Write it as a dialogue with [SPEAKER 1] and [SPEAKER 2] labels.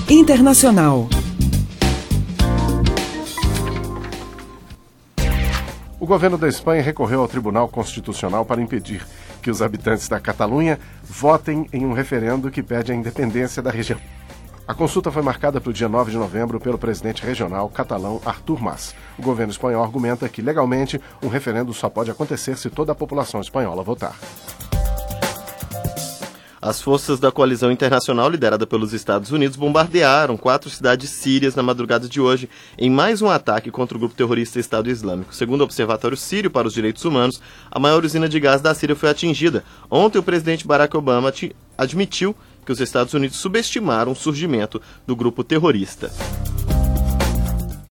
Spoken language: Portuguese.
[SPEAKER 1] Internacional.
[SPEAKER 2] O governo da Espanha recorreu ao Tribunal Constitucional para impedir que os habitantes da Catalunha votem em um referendo que pede a independência da região. A consulta foi marcada para o dia 9 de novembro pelo presidente regional catalão Artur Mas. O governo espanhol argumenta que, legalmente, um referendo só pode acontecer se toda a população espanhola votar.
[SPEAKER 3] As forças da coalizão internacional, liderada pelos Estados Unidos, bombardearam 4 cidades sírias na madrugada de hoje, em mais um ataque contra o grupo terrorista Estado Islâmico. Segundo o Observatório Sírio para os Direitos Humanos, a maior usina de gás da Síria foi atingida. Ontem, o presidente Barack Obama admitiu que os Estados Unidos subestimaram o surgimento do grupo terrorista.